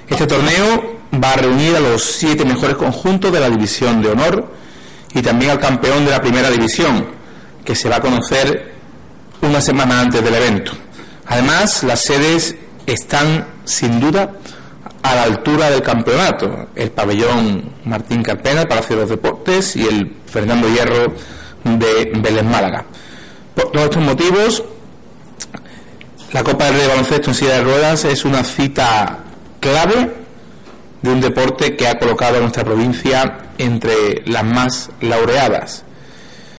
Este torneo va a reunir a los 7 mejores conjuntos de la División de Honor y también al campeón de la Primera División, que se va a conocer una semana antes del evento. Además, las sedes están sin duda a la altura del campeonato: el pabellón Martín Carpena, el Palacio de los Deportes, y el Fernando Hierro de Vélez Málaga. Por todos estos motivos, la Copa del Rey de baloncesto en silla de ruedas es una cita clave de un deporte que ha colocado a nuestra provincia entre las más laureadas.